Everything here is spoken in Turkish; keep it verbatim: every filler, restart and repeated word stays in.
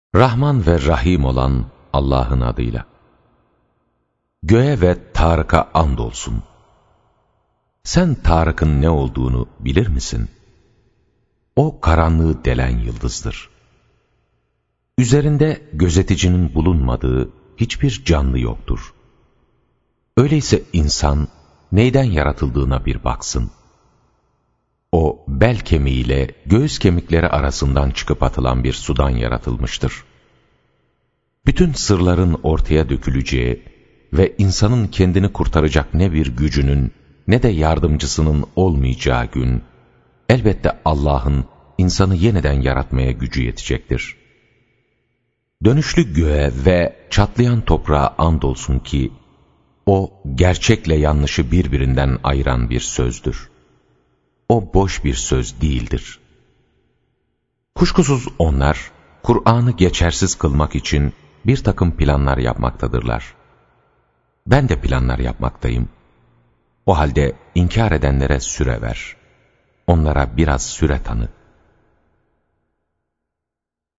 Rahman ve Rahim olan Allah'ın adıyla. Göğe ve Tarık'a andolsun. Sen Tarık'ın ne olduğunu bilir misin? O karanlığı delen yıldızdır. Üzerinde gözeticinin bulunmadığı hiçbir canlı yoktur. Öyleyse insan neyden yaratıldığına bir baksın. O bel kemiğiyle göğüs kemikleri arasından çıkıp atılan bir sudan yaratılmıştır. Bütün sırların ortaya döküleceği ve insanın kendini kurtaracak ne bir gücünün ne de yardımcısının olmayacağı gün, elbette Allah'ın insanı yeniden yaratmaya gücü yetecektir. Dönüşlü göğe ve çatlayan toprağa andolsun ki, o gerçekle yanlışı birbirinden ayıran bir sözdür. O boş bir söz değildir. Kuşkusuz onlar, Kur'an'ı geçersiz kılmak için bir takım planlar yapmaktadırlar. Ben de planlar yapmaktayım. O halde inkar edenlere süre ver. Onlara biraz süre tanı.